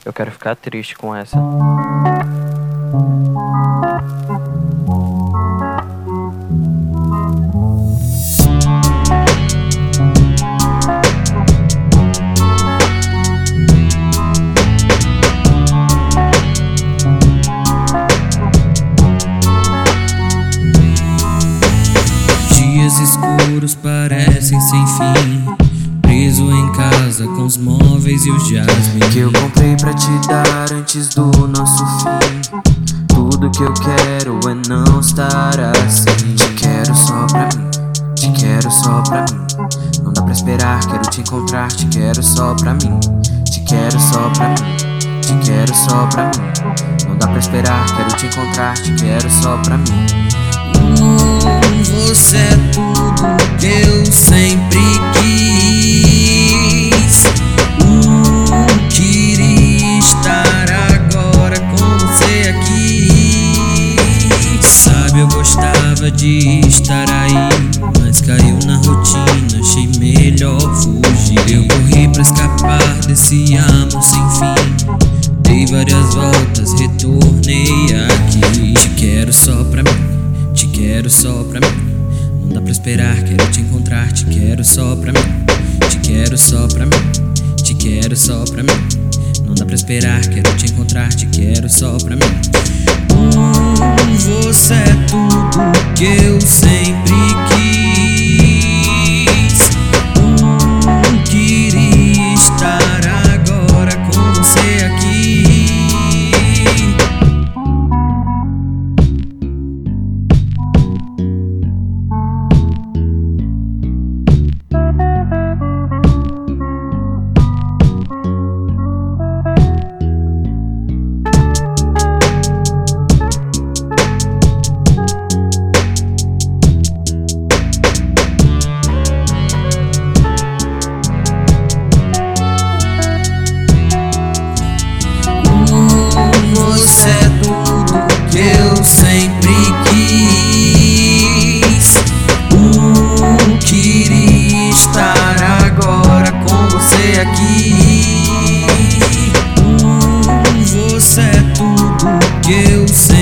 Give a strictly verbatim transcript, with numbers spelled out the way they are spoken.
Eu quero ficar triste com essa. Dias escuros parecem sem fim, preso em casa com os móveis e os jasmins que eu comprei pra te dar antes do nosso fim. Tudo que eu quero é não estar assim. Te quero só pra mim, te quero só pra mim. Não dá pra esperar, quero te encontrar. Te quero só pra mim, te quero só pra mim. Te quero só pra mim. Não dá pra esperar, quero te encontrar. Te quero só pra mim. uh, Você é tudo que eu sempre quis. uh, Queria estar agora com você aqui. Sabe, eu gostava de estar aí, mas caiu na rotina, achei melhor fugir. Eu corri pra escapar desse amor sem fim, dei várias voltas, retornei aqui. Te quero só pra mim, te quero só pra mim. Não dá pra esperar, quero te encontrar. Te quero só pra mim, te quero só pra mim. Te quero só pra mim. Não dá pra esperar, quero te encontrar. Te quero só pra mim. uh, Você é tudo que eu sempre quis. uh, Queria estar agora com você aqui. Você é tudo que eu sempre quis. uh, Queria estar agora com você aqui. uh, Você é tudo que eu sempre